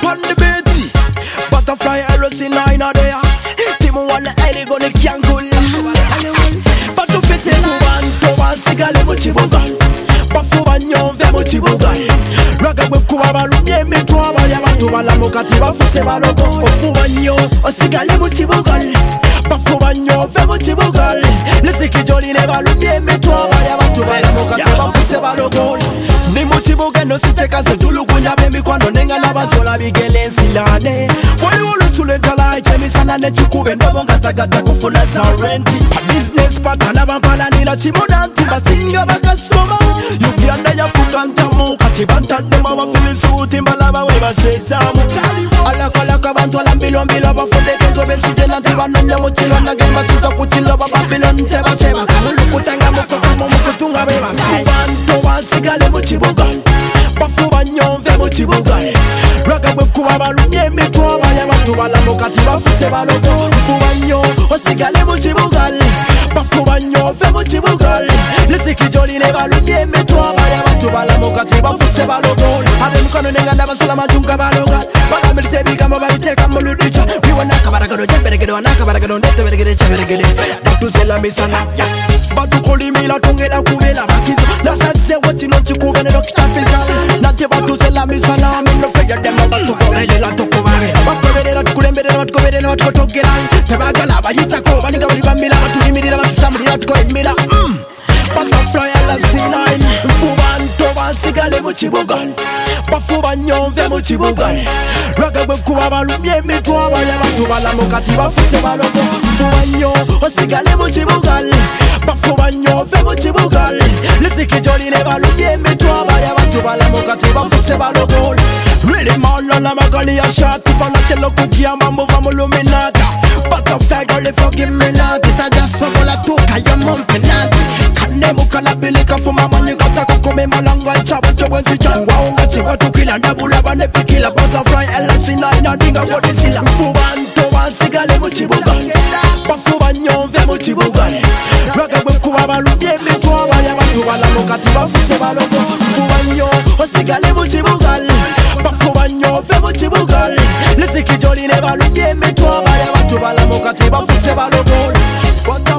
on the beat. Butterfly arrows in nine a day. Timu wana eli goni kiangul. Batu fete fubanto wansigale muchibugan. Bafuba nyonve muchibugan. Raga bwekuba balumye mitwa baya bantu balamukati bafuse balogo. Ofuba nyo osigale muchibugan. Bafuba nyonve muchibugan. Liziki joli ne balumye mitwa baya bantu balamukati bafuse balogo. Ni muchibugan no siteka setulukunya bemikwano nenga nabazola bigele nsilane. Wali sulentala ichemisana nechikube ndobo ngatagata kufuna za renti. Pa business partner bampala nila chimonanti basinga bakasoma. Yukianda ya fukantamu katibanta dema wafili mbalaba weba sesamu. Alaka bantu alambilombilo bafudekezo bensije nanti banonya muchilo nagemba sisa kuchilo bababilon teba cheba. Kamulukutanga mukotumo mukutunga beba bantu wansigale muchibugan. Bafuba nyonve muchibugan. Raga bwekuba balumye mitwa baya bantu balamukati bafuse balogo. Bafuba nyo osigale muchibugan. Bafuba nyonve muchibugan. Liziki joli ne balumye mitwa baya bantu balamukati bafuse balogo. Abe mukano nenga ndabasala majunga baloga. Bakamilise bigamba baliteka muludicha. Biwana kabaragado jemberegedo anakabaragado ndeteberegede cheberegede. Batu zela misana batu kolimila tongela kubela bakizo. Nasaze watino chikubene dokitapisa. Nante batu zela misana amino feya dema batu komelela tokobane. Bakoberera tukulembelera batukoberera batukotokera. Tebagala bayitako baninga balibamila batulimirira batutamulira tukoemila. Butterfly ala sinai. Fubanto wansigale muchibugan. Bafuba nyonve muchibugan. Raga bwekuba balumye mitwa baya bantu balamukati bafuse balogo. Fuba nyo osigale muchibugan. Bafuba nyonve muchibugan. Liziki joli ne balumye mitwa baya bantu balamukati bafuse balogo. Really man na magali ya shati banatelo kukiamba muva muluminata. Butterfly girl if you give me that itajasobo la toka ya mompenati. Kanemu kanabilika fuma mani kataka kome malanga chaba chobwensi changwa unga chiwa tukila ndabula bane pikila. Butterfly elasina inadinga wadisila. Fubanto wansigale muchibugan. Bafuba nyonve muchibugan. Raga bwekuba balumye mitwa baya bantu balamukati bafuse balogo. Fuba nyo osigale muchibugan. Bafuba nyonve muchibugan. Liziki joli ne balumye mitwa baya bantu balamukati bafuse balogo.